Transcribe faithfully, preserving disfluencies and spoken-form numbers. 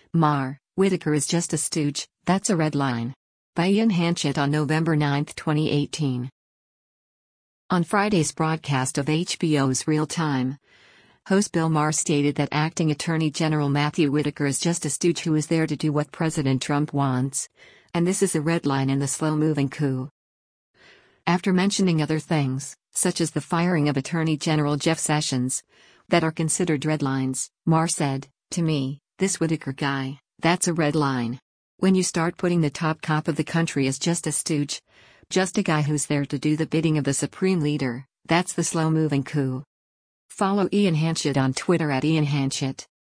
Maher, Whitaker is just a stooge, that's a red line. By Ian Hanchett on November ninth, twenty eighteen. On Friday's broadcast of H B O's Real Time, host Bill Maher stated that acting Attorney General Matthew Whitaker is just a stooge who is there to do what President Trump wants, and this is a red line in the slow-moving coup. After mentioning other things, such as the firing of Attorney General Jeff Sessions, that are considered red lines, Maher said, "To me, this Whitaker guy, that's a red line. When you start putting the top cop of the country as just a stooge, just a guy who's there to do the bidding of the supreme leader, that's the slow-moving coup." Follow Ian Hanchett on Twitter at Ian Hanchett.